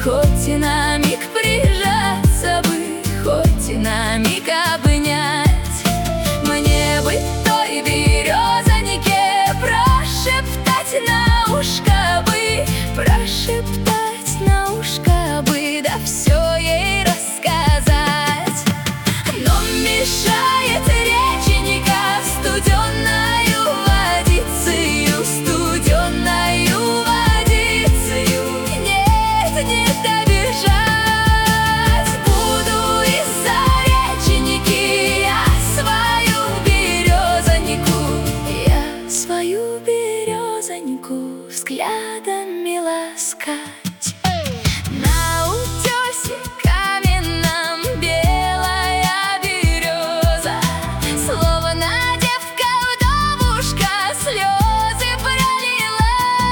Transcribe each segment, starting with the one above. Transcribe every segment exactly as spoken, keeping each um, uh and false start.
хоть и на миг прижаться бы, хоть и на миг обнять. Мне бы той березанике прошептать на ушко бы, прошептать на ушко бы, да все ей рассказать. Но мешает реченька студенною водицею, студенною водицею. Нет, не добежать. Буду из-за реченьки я свою березанику, я свою березанику взглядами ласкать. На утесе каменном белая береза, словно девка-вдовушка, слезы пролила.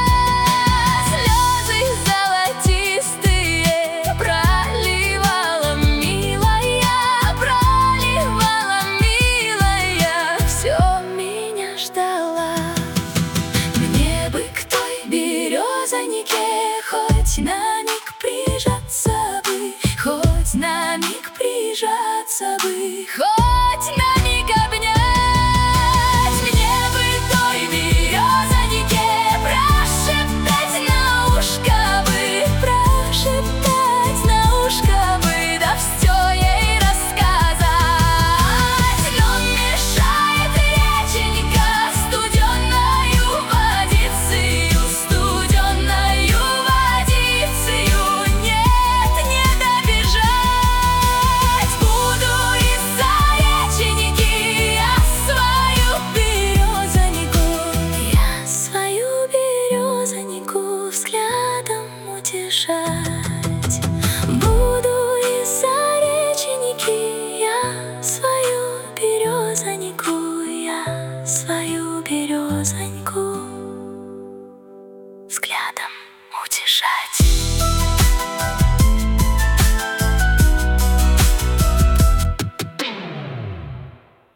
Слезы золотистые проливала милая, проливала милая, все меня ждала. Мне бы к той березанике хоть на миг прижаться бы, хоть на миг прижаться бы, хоть